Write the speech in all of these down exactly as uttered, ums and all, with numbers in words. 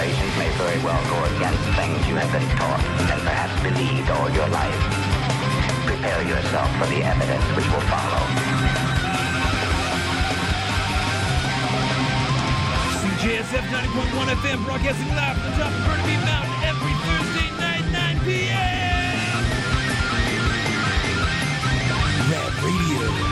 observations may very well go against things you have been taught and perhaps believed all your life. Prepare yourself for the evidence which will follow. C J S F ninety point one F M, broadcasting live from the top of Burnaby Mountain every Thursday night, nine p.m. Rap Radio.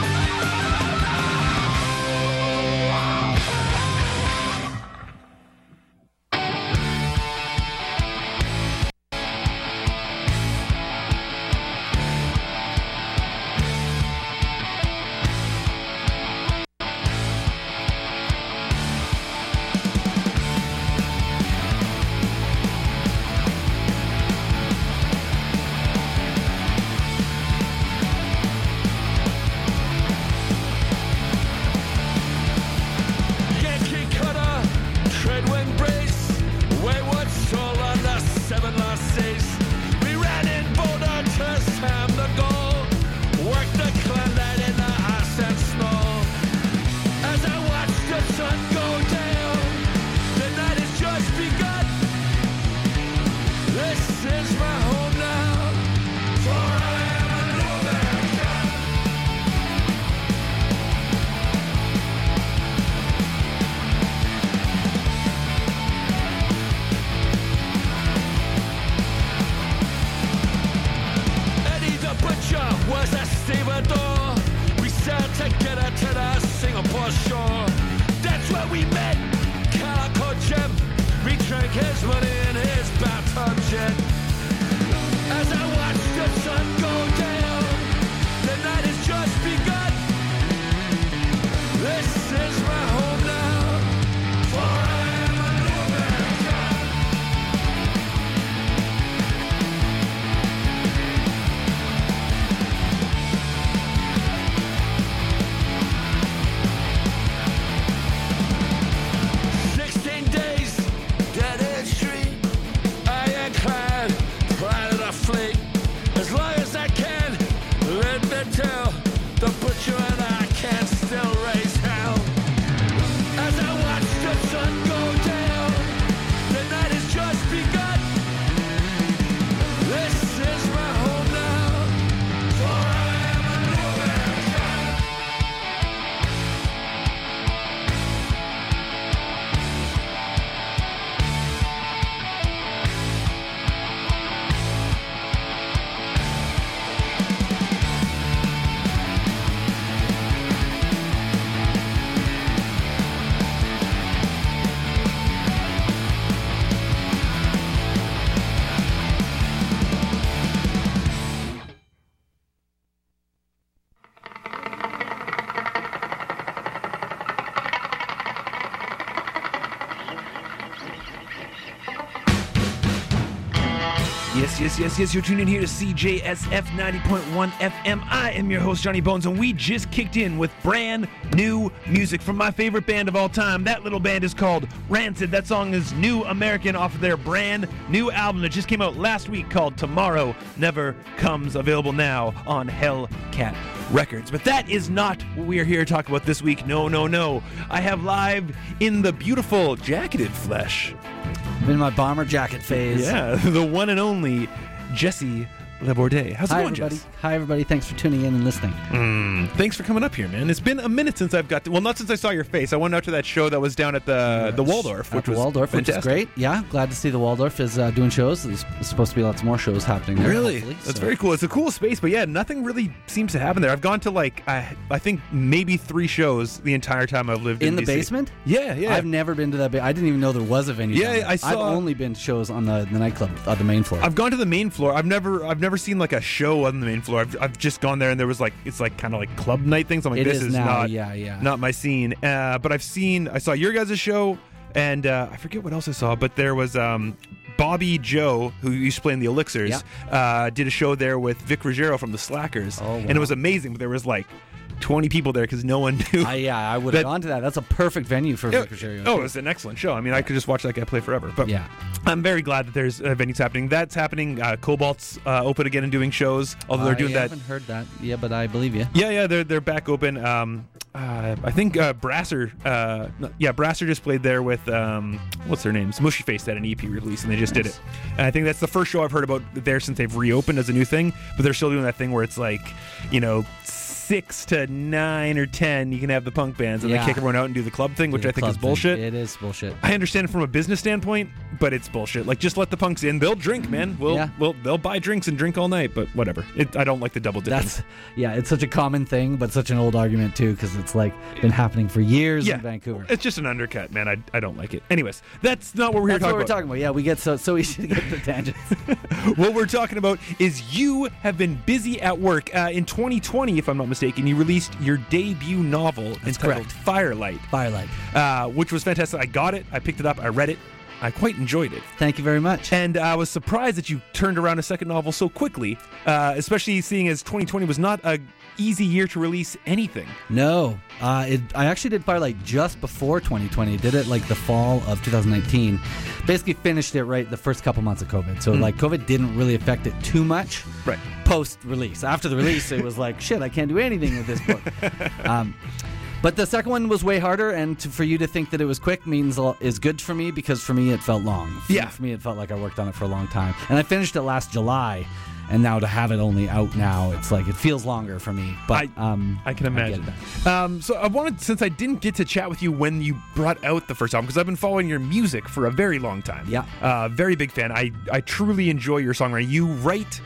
Yes, yes, yes, yes, you're tuning in here to C J S F ninety point one F M. I am your host, Johnny Bones, and we just kicked in with brand new music from my favorite band of all time. That little band is called Rancid. That song is New American off of their brand new album that just came out last week called Tomorrow Never Comes, available now on Hellcat Records. But that is not what we are here to talk about this week. No, no, no. I have live in the beautiful jacketed flesh. I'm in my bomber jacket phase. Yeah, the one and only Jesse Laborde. How's it Hi, going, everybody. Jess? Hi, everybody. Thanks for tuning in and listening. Mm, thanks for coming up here, man. It's been a minute since I've got to, well, not since I saw your face. I went out to that show that was down at the the Waldorf, which At the was Waldorf, fantastic. which is great. Yeah, glad to see the Waldorf is uh, doing shows. There's supposed to be lots more shows happening there. Really? hopefully, That's so. very cool. It's a cool space, but yeah, nothing really seems to happen there. I've gone to like, I, I think maybe three shows the entire time I've lived in In the D C. basement? Yeah, yeah. I've never been to that. Ba- I didn't even know there was a venue. Yeah, down there. I saw- I've only been to shows on the, the nightclub on the main floor. I've gone to the main floor. I've never, I've never seen like a show on the main floor. I've, I've just gone there and there was like, it's like kind of like club night things. I'm like, It this is is now, not, yeah, yeah. not my scene. Uh, but I've seen, I saw your guys' show, and uh, I forget what else I saw. But there was um, Bobby Joe, who used to play in the Elixirs, Yeah. uh, did a show there with Vic Ruggiero from the Slackers, Oh, wow. and it was amazing. But there was like twenty people there because no one knew. I, yeah, I would have that- gone to that. That's a perfect venue for Yeah. Vic Ruggiero. Oh, it was an excellent show. I mean, I could just watch that guy play forever. But Yeah. I'm very glad that there's uh, venues happening. That's happening. Uh, Cobalt's uh, open again and doing shows, although they're doing I that. haven't heard that. Yeah, but I believe you. Yeah, yeah, they're they're back open. Um, uh, I think uh, Brasser, uh, no, yeah, Brasser just played there with um, what's their names? Mushy Face had an E P release, and they just Nice. did it. And I think that's the first show I've heard about there since they've reopened as a new thing. But they're still doing that thing where it's like, you know, six to nine or ten, you can have the punk bands, and Yeah. they kick everyone out and do the club thing, which The I think club is thing. bullshit. It is bullshit. I understand it from a business standpoint, but it's bullshit. Like, just let the punks in. They'll drink, man. We'll, Yeah. we'll they'll buy drinks and drink all night, but whatever. It, I don't like the double dipping. That's yeah, it's such a common thing, but such an old argument too, because it's like been happening for years yeah, in Vancouver. it's just an undercut, man. I, I don't like it. Anyways, that's not what we're here That's to what talk we're about. talking about. Yeah, we get so so easy to get the tangents. What we're talking about is you have been busy at work. Uh, in twenty twenty, if I'm not mistaken, you released your debut novel entitled correct. Firelight, Firelight. uh, which was fantastic. I got it. I picked it up. I read it. I quite enjoyed it. Thank you very much. And I was surprised that you turned around a second novel so quickly, uh, especially seeing as twenty twenty was not a easy year to release anything. No, uh, it, I actually did Firelight just before twenty twenty. Did it like the fall of two thousand nineteen. Basically finished it right the first couple months of COVID. So like COVID didn't really affect it too much. Right. Post release. After the release, it was like shit. I can't do anything with this book. um, but the second one was way harder, and to, for you to think that it was quick means a lot- is good for me, because for me it felt long. For, Yeah. For me it felt like I worked on it for a long time, and I finished it last July. And now to have it only out now, it's like it feels longer for me. But I, um, I can get imagine. that. um, so I wanted, since I didn't get to chat with you when you brought out the first album, because I've been following your music for a very long time. Yeah. Uh, very big fan. I, I truly enjoy your songwriting. You write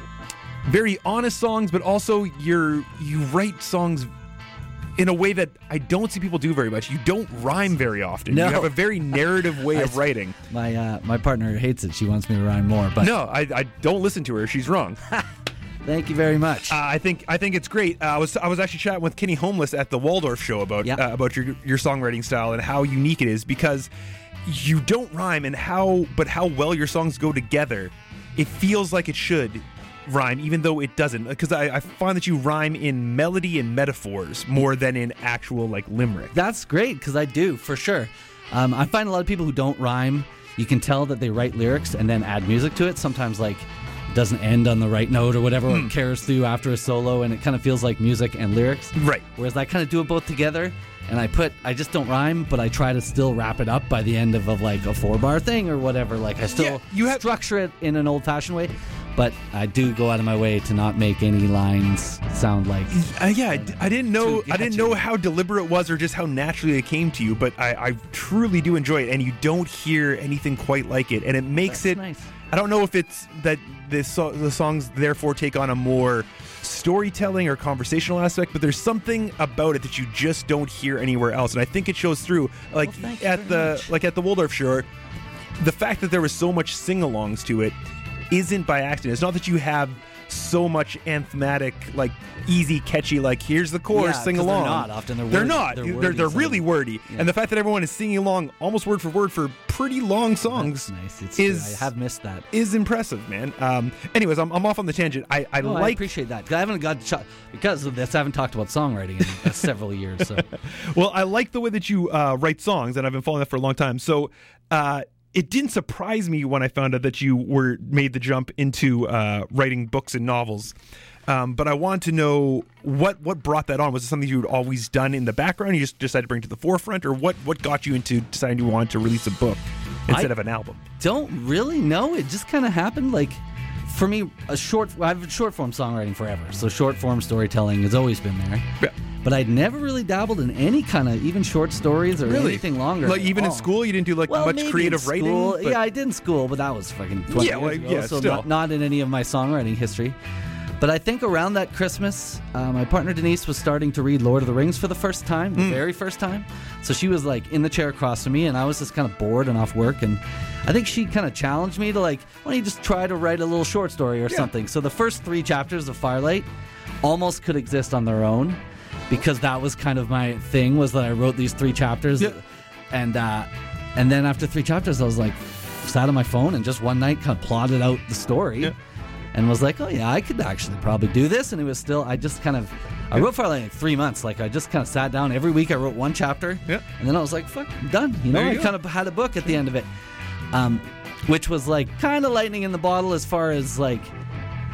very honest songs, but also you're, you write songs in a way that I don't see people do very much. You don't rhyme very often. No. You have a very narrative way of writing. My uh, my partner hates it. She wants me to rhyme more, but No, I, I don't listen to her. She's wrong. Uh, thank you very much. I think I think it's great. Uh, I was I was actually chatting with Kenny Homeless at the Waldorf show about Yeah. uh, about your your songwriting style and how unique it is, because you don't rhyme, and how but how well your songs go together. It feels like it should rhyme, even though it doesn't, because I, I find that you rhyme in melody and metaphors more than in actual like limerick. That's great, because I do, for sure. Um, I find a lot of people who don't rhyme, you can tell that they write lyrics and then add music to it. Sometimes like it doesn't end on the right note or whatever, or it carries through after a solo, and it kind of feels like music and lyrics. Right. Whereas I kind of do it both together, and I put, I just don't rhyme, but I try to still wrap it up by the end of, of like a four bar thing or whatever. Like I still Yeah, you have- structure it in an old fashioned way, but I do go out of my way to not make any lines sound like. Uh, yeah, I, d- I didn't know. Too I didn't catchy. know how deliberate it was, or just how naturally it came to you. But I, I truly do enjoy it, and you don't hear anything quite like it, and it makes That's it. nice. I don't know if it's that the so- the songs therefore take on a more storytelling or conversational aspect, but there's something about it that you just don't hear anywhere else, and I think it shows through. Like Well, thank you at very the much. like at the Waldorf show, the fact that there was so much sing-alongs to it isn't by accident. It's not that you have so much anthematic, like easy, catchy, like here's the chorus, Yeah, sing 'cause they're along. not. Often they're they're wordy- not. they're They're wordy they're, songs. really wordy, Yeah. and the fact that everyone is singing along almost word for word for pretty long songs That's nice. It's is true. I have missed that. is impressive, man. Um, anyways, I'm, I'm off on the tangent. I, I No, I like. appreciate that. 'Cause I haven't got shot because of this. I haven't talked about songwriting in uh, several years. So Well, I like the way that you uh, write songs, and I've been following that for a long time. So uh, it didn't surprise me when I found out that you were made the jump into uh, writing books and novels. Um, but I want to know what what brought that on. Was it something you had always done in the background? You just decided to bring to the forefront, or what what got you into deciding you wanted to release a book instead I- of an album? don't really know. It just kind of happened. Like for me, a short. I've been short form songwriting forever, so short form storytelling has always been there. Yeah. But I'd never really dabbled in any kind of even short stories or Really? anything longer. Like even in Oh. school, you didn't do like Well, much maybe creative in writing. school. but- Yeah, I did in school, but that was fucking twenty Yeah, years well, ago. yeah, so still. not, not in any of my songwriting history. But I think around that Christmas, uh, my partner Denise was starting to read Lord of the Rings for the first time, Hmm. the very first time. So she was like in the chair across from me, and I was just kind of bored and off work. And I think she kind of challenged me to like, why don't you just try to write a little short story or Yeah. something? So the first three chapters of Firelight almost could exist on their own, because that was kind of my thing, was that I wrote these three chapters. Yeah. And uh, and then after three chapters, I was like, sat on my phone and just one night kind of plotted out the story. Yeah. And was like, oh yeah, I could actually probably do this. And it was still, I just kind of, I wrote for like three months. Like I just kind of sat down every week. I wrote one chapter, Yeah. and then I was like, fuck, I'm done. You know, There you I go. kind of had a book at the end of it, um, which was like kind of lightning in the bottle as far as like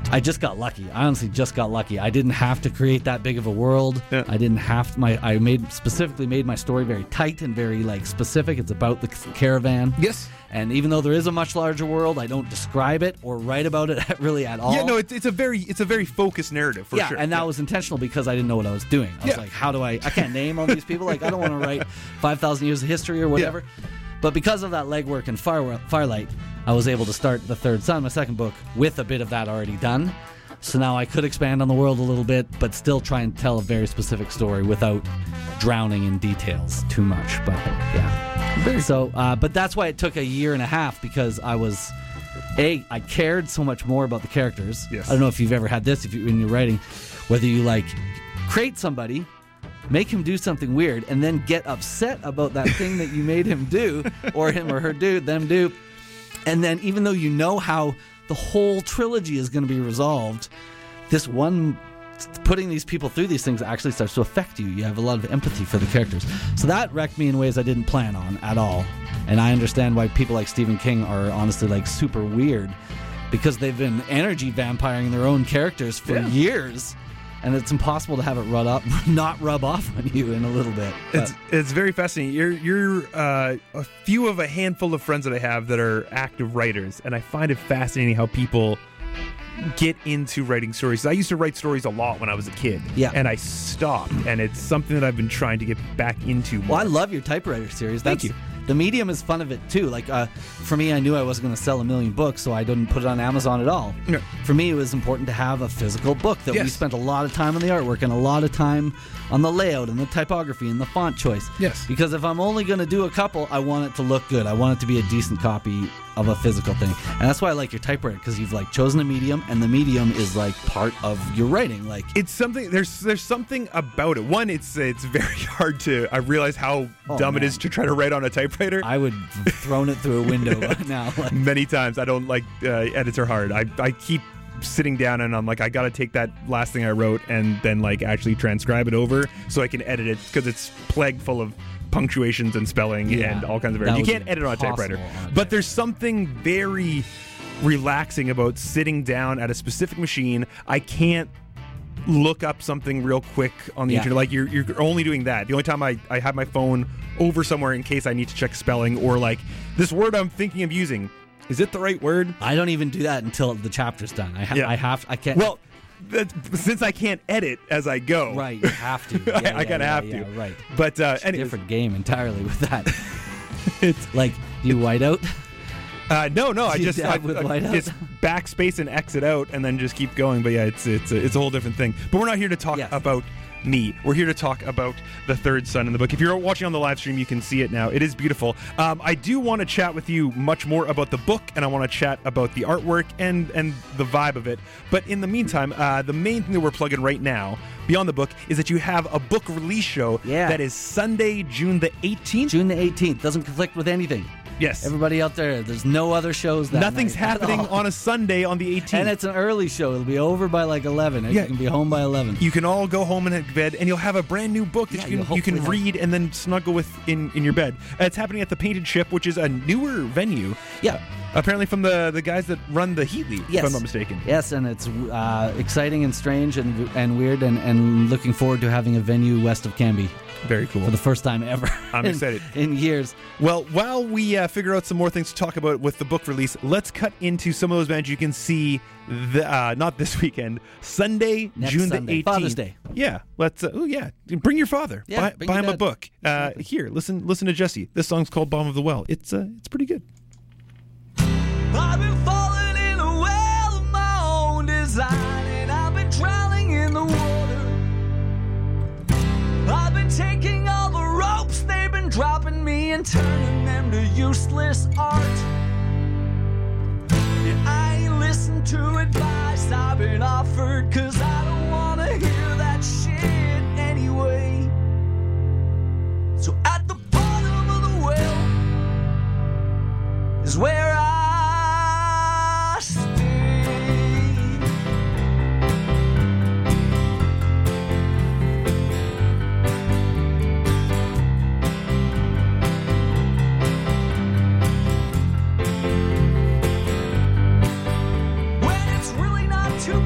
I just got lucky. I honestly just got lucky. I didn't have to create that big of a world. Yeah. I didn't have to, my. I made specifically made my story very tight and very like specific. It's about the caravan. Yes. And even though there is a much larger world, I don't describe it or write about it really at all. Yeah, no, it's, it's a very it's a very focused narrative for yeah, sure. and that yeah. was intentional because I didn't know what I was doing. I was Yeah. like, how do I? I can't name all these people. Like, I don't want to write five thousand years of history or whatever. Yeah. But because of that legwork in Fire, Firelight, I was able to start The Third Son, my second book, with a bit of that already done. So now I could expand on the world a little bit, but still try and tell a very specific story without drowning in details too much. But yeah. So, uh, but that's why it took a year and a half, because I was, A, I cared so much more about the characters. Yes. I don't know if you've ever had this, if you, when you're writing, whether you like create somebody, make him do something weird, and then get upset about that thing that you made him do, or him or her do, them do. And then even though you know how the whole trilogy is going to be resolved, this one, putting these people through these things actually starts to affect you. You have a lot of empathy for the characters. So that wrecked me in ways I didn't plan on at all. And I understand why people like Stephen King are honestly like super weird, because they've been energy vampiring their own characters for Yeah. years. And it's impossible to have it rub up, not rub off on you in a little bit. But It's it's very fascinating. You're you're uh, a few of a handful of friends that I have that are active writers, and I find it fascinating how people get into writing stories. I used to write stories a lot when I was a kid, Yeah. and I stopped, and it's something that I've been trying to get back into more. Well, I love your typewriter series. Thank That's, you. The medium is fun of it too. Like uh, for me, I knew I wasn't going to sell a million books, so I didn't put it on Amazon at all. Yeah. For me, it was important to have a physical book that we Yes. spent a lot of time on the artwork and a lot of time on the layout and the typography and the font choice. Yes. Because if I'm only going to do a couple, I want it to look good. I want it to be a decent copy of a physical thing. And that's why I like your typewriter, because you've like chosen a medium, and the medium is like part of your writing. Like It's something. There's there's something about it. One, it's it's very hard to. I realize how Oh, dumb it man. is to try to write on a typewriter. I would have thrown it through a window by now. Like, Many times I don't like uh, edits are hard. I I keep sitting down and I'm like, I gotta take that last thing I wrote and then like actually transcribe it over so I can edit it, because it's plagued full of punctuations and spelling Yeah, and all kinds of that errors. You would can't be edit on a typewriter. impossible on a But there's something very relaxing about sitting down at a specific machine. I can't look up something real quick on the Yeah. internet. Like you're you're only doing that. The only time I, I have my phone over somewhere in case I need to check spelling, or like this word I'm thinking of using, is it the right word? I don't even do that until the chapter's done. I, ha- Yeah. I have. I can't. Well, that's, since I can't edit as I go, right, you have to. I, Yeah, I yeah, gotta yeah, have yeah, to. Right. But uh, It's a anyways, different game entirely with that. it's Like you white out. uh, no, no. I Do you just I, dab with I- whiteout? it's backspace and exit out, and then just keep going. But yeah, it's it's a, it's a whole different thing. But we're not here to talk Yes. about me. We're here to talk about The Third Son in the book. If you're watching on the live stream, you can see it now. It is beautiful. Um, I do want to chat with you much more about the book, and I want to chat about the artwork and and the vibe of it. But in the meantime, uh, the main thing that we're plugging right now, beyond the book, is that you have a book release show Yeah. that is Sunday, June the eighteenth. June the eighteenth doesn't conflict with anything. Yes. Everybody out there, there's no other shows that Nothing's night at happening all. on a Sunday on the eighteenth. And it's an early show. It'll be over by like eleven. Yeah. You can be home by eleven. You can all go home and head to bed, and you'll have a brand new book that Yeah, you you'll can you can hopefully read and then snuggle with in, in your bed. Uh, it's happening at the Painted Ship, which is a newer venue. Yeah. Apparently from the, the guys that run the Heatley, Yes. if I'm not mistaken. Yes, and it's uh, exciting and strange and and weird, and, and looking forward to having a venue west of Canby Very cool. for the first time ever. I'm in, excited. In years. Well, while we uh, figure out some more things to talk about with the book release, let's cut into some of those bands you can see, the, uh, not this weekend, Sunday, Next June Sunday. the eighteenth. Father's Day. Yeah, let's. Uh, oh yeah, bring your father. Yeah, buy bring buy your him a dad. book. Uh, here, listen, listen to Jesse. This song's called "Bomb of the Well." It's uh, it's pretty good. I've been falling in a well of my own design, and I've been drowning in the water. I've been taking all the ropes they've been dropping me and turning them to useless art. And I ain't listened to advice I've been offered, 'cause I don't wanna hear that shit anyway. So at the bottom of the well is where I stay. When it's really not too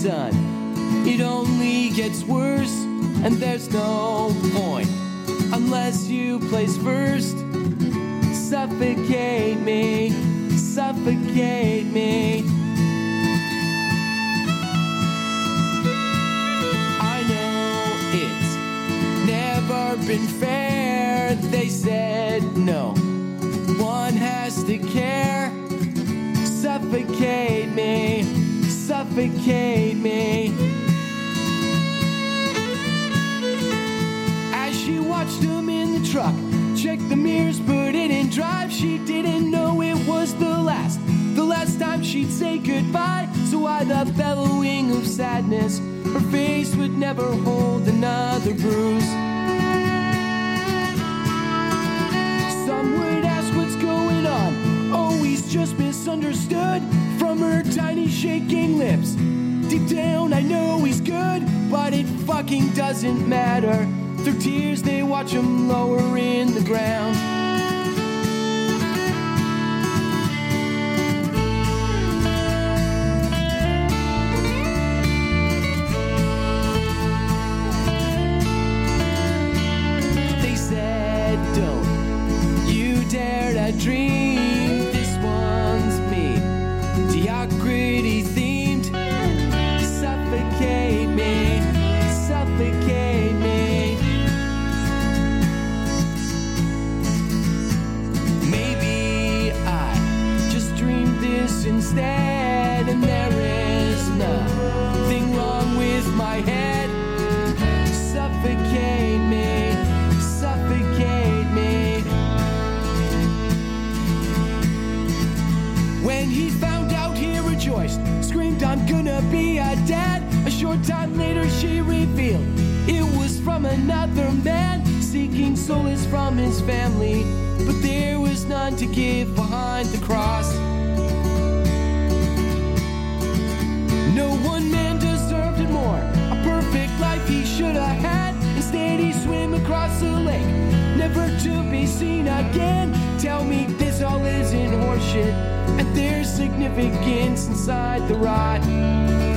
done. It only gets worse, and there's no point unless you place first. Suffocate me, suffocate me. I know it's never been fair. They said no one has to care. Suffocate me, suffocate me. As she watched him in the truck, checked the mirrors, put it in drive. She didn't know it was the last, the last time she'd say goodbye. So why the bellowing of sadness? Her face would never hold another bruise. Some would ask what's going on. Oh, he's just misunderstood. From her tiny shaking lips, deep down I know he's good, but it fucking doesn't matter. Through tears they watch him lower in the ground. They said don't you dare to dream, this one's me, mediocrity themed. Suffocate me, suffocate me. Maybe I just dreamed this instead, and there is nothing wrong with my head. Suffocate me, suffocate me. When he found out, he rejoiced, screamed, I'm gonna be a dad. A short time later she revealed it was from another man, seeking solace from his family, but there was none to give behind the cross. No one man deserved it more, a perfect life he should have had. Instead he swam across the lake, never to be seen again. Tell me this all isn't horseshit, and there's significance inside the rot.